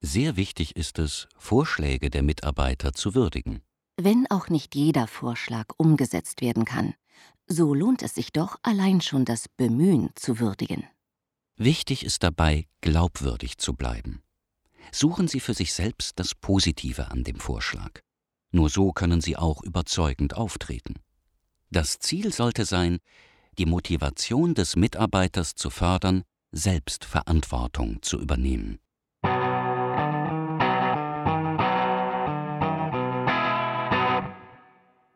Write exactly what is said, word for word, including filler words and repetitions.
Sehr wichtig ist es, Vorschläge der Mitarbeiter zu würdigen. Wenn auch nicht jeder Vorschlag umgesetzt werden kann, so lohnt es sich doch, allein schon das Bemühen zu würdigen. Wichtig ist dabei, glaubwürdig zu bleiben. Suchen Sie für sich selbst das Positive an dem Vorschlag. Nur so können Sie auch überzeugend auftreten. Das Ziel sollte sein, die Motivation des Mitarbeiters zu fördern, selbst Verantwortung zu übernehmen.